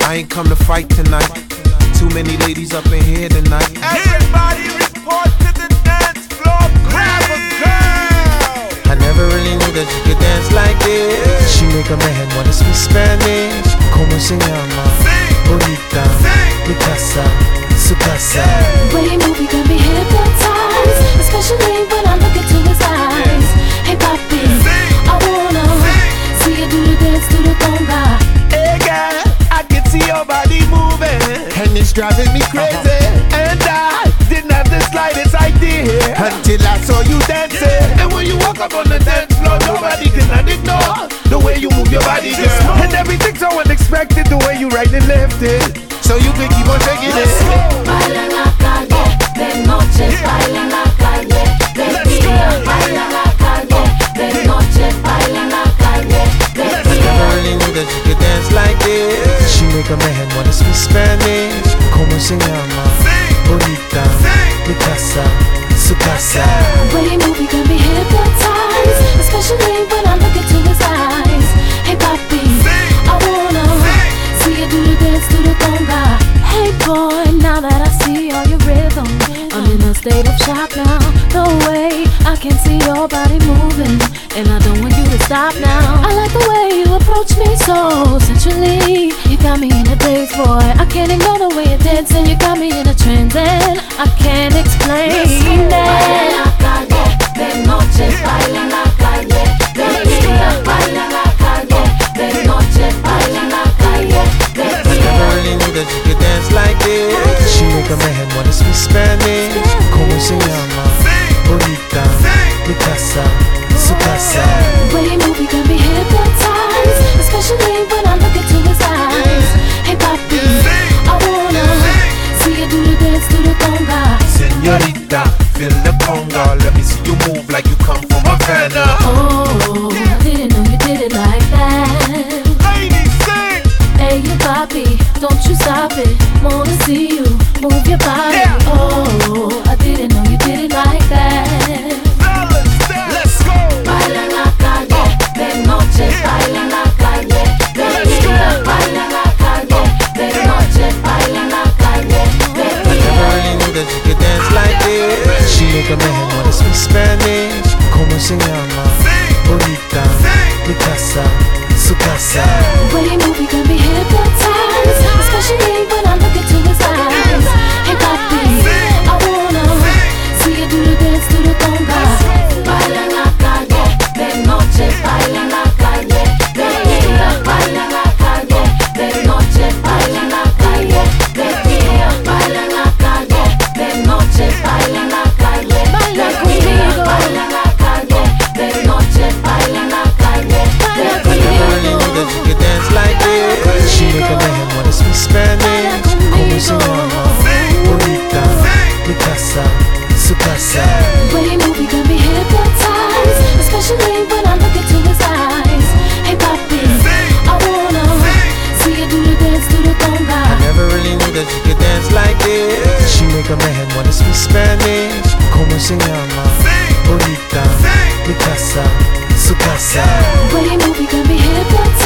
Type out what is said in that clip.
I ain't come to fight tonight. Too many ladies up in here tonight. Everybody report to the dance floor. Grab a girl. I never really knew that you could dance like this. She make a man wanna speak Spanish. Como se llama? Bonita, mi casa, su casa. The way you move, you got me hypnotized, especially when I look into his eyes. Hey papi, I wanna see you do the dance to the conga. Hey girl, I can see your body moving, and it's driving me crazy. And I didn't have the slightest idea until I saw you dancing. And when you walk up on the dance floor, nobody can ignore the way you move your body, girl. And everything's so unexpected, the way you right and left it, so you can keep on shaking it. Baila en la calle, de noche, baila en la calle, de día, baila en la calle, de noche, baila en la calle, de I día. never really knew that you could dance like this. She make a man wanna speak Spanish. Como se llama? Bonita, mi casa, su casa. The way you move, you got me hypnotized, especially when I look into his eyes. Hey papi, I wanna see you do the dance to the conga. Hey boy, now that I see all your rhythm, I'm in a state of shock now. No way, I can see your body moving, and I don't want you to stop now. I like the way you approach me so sensually. You got me in a daze, boy. I can't ignore the way you're dancing. You got me in a trance, and I can't explain it. Baila en la calle, de noche, baila en la calle, de día, baila en la calle, de noche, baila en la calle, de I never día. really knew that you could dance like this. She make a man wanna speak Spanish. Como se llama? Bonita, mi casa, su casa. The way you move, you got me hypnotized, especially when I look into his eyes. Hey papi, I wanna see you do the dance to the conga. Señorita, feel the conga. Let me see you move like you come from Havana. Oh, I didn't know you did it like that. Ladies, sing. Hey you papi, don't you stop it. Wanna see you move your body. Oh, I didn't know you did it like that. Fellas, let's go. Baila en la calle, de noche, baila en la calle, de día, baila en la calle, de noche, baila en la calle, de I never día. really knew that you could dance like this. She make a man wanna speak Spanish. Como se llama? Bonita, mi casa, su casa. The way you move, you got me hypnotized, especially when I look into his eyes. Hey papi, I wanna see you do the dance to the conga. Baila en la calle, de noche, baila en la calle, de día, baila en la calle, de noche, baila en la calle, de día, baila en la calle, de noche, baila en la calle, baila conmigo, baila en la calle, de noche, baila en la calle, baila I never really knew that you could dance like this. She make a man wanna speak Spanish. Como se llama? Bonita, mi casa, su casa. The way you move, you got me hypnotized, especially when I look into his eyes. Hey papi, I wanna see you do the dance to the conga. I never really knew that you could dance like this. She make a man wanna speak Spanish. Como se llama? Bonita, mi casa, su casa. The way you move, you got me hypnotized,